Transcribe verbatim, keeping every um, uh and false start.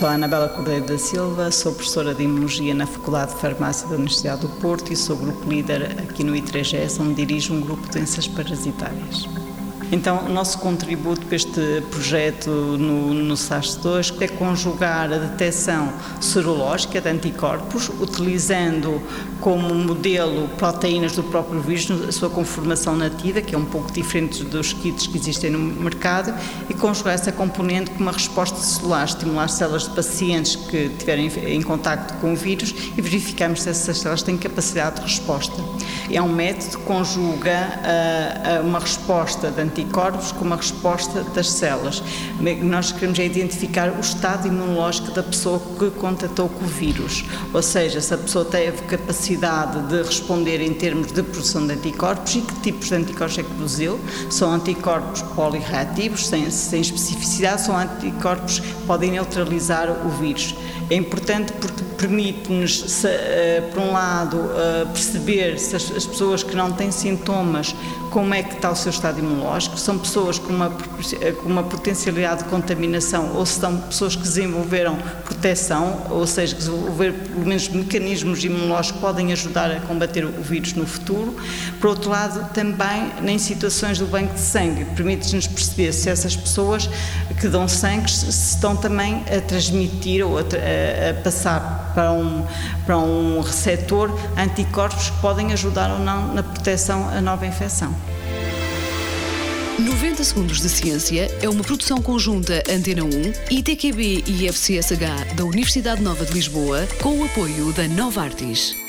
Sou a Anabela Cordeiro da Silva, sou professora de Imunologia na Faculdade de Farmácia da Universidade do Porto e sou grupo líder aqui no I três S, onde dirijo um grupo de doenças parasitárias. Então, o nosso contributo para este projeto no, no SARS dois é conjugar a detecção serológica de anticorpos, utilizando como modelo proteínas do próprio vírus, a sua conformação nativa, que é um pouco diferente dos kits que existem no mercado, e conjugar essa componente com uma resposta celular, estimular células de pacientes que estiverem em contacto com o vírus e verificarmos se essas células têm capacidade de resposta. É um método que conjuga uh, uma resposta de anticorpos com uma resposta das células. Nós queremos é identificar o estado imunológico da pessoa que contatou com o vírus, ou seja, se a pessoa teve capacidade de responder em termos de produção de anticorpos e que tipos de anticorpos é que produziu. São anticorpos polireativos, sem, sem especificidade, são anticorpos que podem neutralizar o vírus. É importante porque permite-nos, por um lado, perceber se as pessoas que não têm sintomas, como é que está o seu estado imunológico, são pessoas com uma, com uma potencialidade de contaminação ou se são pessoas que desenvolveram proteção, ou seja, que desenvolveram pelo menos mecanismos imunológicos que podem ajudar a combater o vírus no futuro. Por outro lado, também em situações do banco de sangue, permite-nos perceber se essas pessoas que dão sangue se estão também a transmitir ou a, a, a passar para um, para um receptor anticorpos que podem ajudar ou não na proteção à nova infecção. noventa Segundos de Ciência é uma produção conjunta Antena um, I T Q B e I F C S H da Universidade Nova de Lisboa, com o apoio da Novartis.